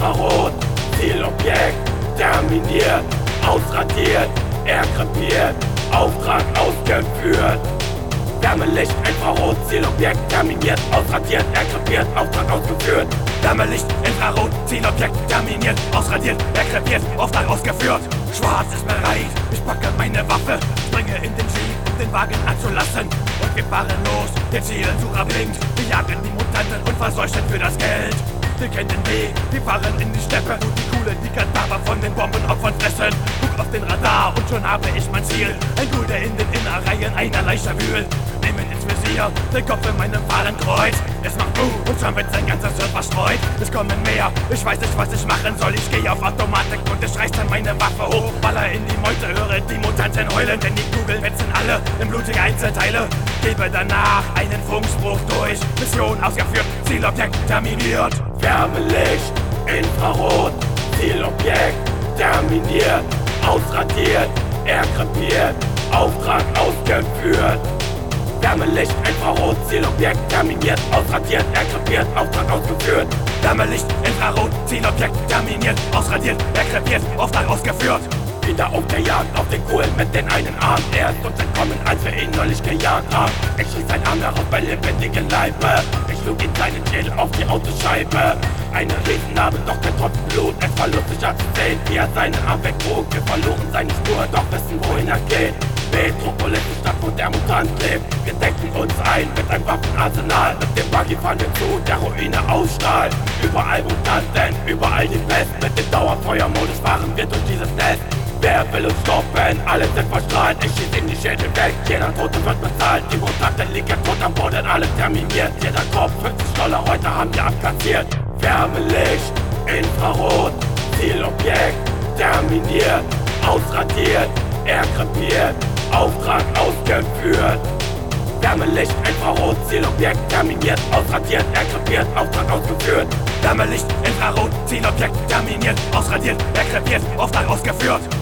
Infrarot, Zielobjekt, terminiert, ausradiert, er krepiert, Auftrag ausgeführt. Wärmelicht, Infrarot, Zielobjekt, terminiert, ausradiert, er krepiert, Auftrag ausgeführt. Wärmelicht, Infrarot, Zielobjekt, terminiert, ausradiert, er krepiert, Auftrag ausgeführt. Schwarz ist bereit, ich packe meine Waffe, springe in den Jeep, um den Wagen anzulassen. Und wir fahren los, der Zielensucher blinkt, wir jagen die Mutanten und verseuchen für das Geld. Wir kennen den Weg, wir fahren in die Steppe, wo die Kugeln die Kadaver von den Bombenopfern fressen. Guck auf den Radar und schon habe ich mein Ziel. Ein Ghoul, der in den Innereien einer Leiche wühlt. Nehmen ins Visier, den Kopf in meinem Fahnenkreuz. Es macht Boom und schon wird sein ganzer Surf verstreut. Es kommen mehr, ich weiß nicht, was ich machen soll. Ich gehe auf Automatik und ich reiß dann meine Waffe hoch. Baller in die Meute, höre die Mutanten heulen, denn die Kugeln wetzen alle in blutige Einzelteile. Gebe danach einen Funkspruch durch. Mission ausgeführt, Zielobjekt terminiert. Wärmelicht, Infrarot, Zielobjekt, terminiert, ausradiert, er krepiert, Auftrag ausgeführt. Wärmelicht, Infrarot, Zielobjekt, terminiert, ausradiert, er krepiert, Auftrag ausgeführt. Wärmelicht, Infrarot, Zielobjekt, terminiert, ausradiert, er krepiert, Auftrag ausgeführt. Wieder auf der Jagd auf den Kohlen mit den einen Arm. Er ist uns entkommen, als wir ihn neulich gejagt haben. Ich schieß seinen Arm heraus bei lebendigem Leibe. Ich schlug ihm seinen Schädel auf die Autoscheibe. Eine Riesennarbe, doch kein Tropfen Blut. Es war lustig anzusehen, wie er seinen Arm wegtrug. Wir verloren seine Spur, doch wissen, wohin er geht. Metropolis, die Stadt, wo der Mutant lebt. Wir decken uns ein mit einem Waffenarsenal. Mit dem Buggy fahren wir zu, der Ruine ausstrahlt. Überall Mutanten, überall die Pest. Mit dem Dauerfeuermodus fahren wir durch dieses Nest. Wer will uns stoppen? Alle sind verstrahlt. Ich schieß in die Schädel weg, jeder Tote wird bezahlt. Die Mutanten liegen tot am Boden, alles terminiert. Jeder Kopf 50 $, heute haben wir abkassiert. Wärmelicht, Infrarot, Zielobjekt, terminiert, ausradiert, er krepiert, Auftrag ausgeführt. Wärmelicht, Infrarot, Zielobjekt, terminiert, ausradiert, er krepiert, Auftrag ausgeführt. Wärmelicht, Infrarot, Zielobjekt, terminiert, ausradiert, er krepiert, Auftrag ausgeführt.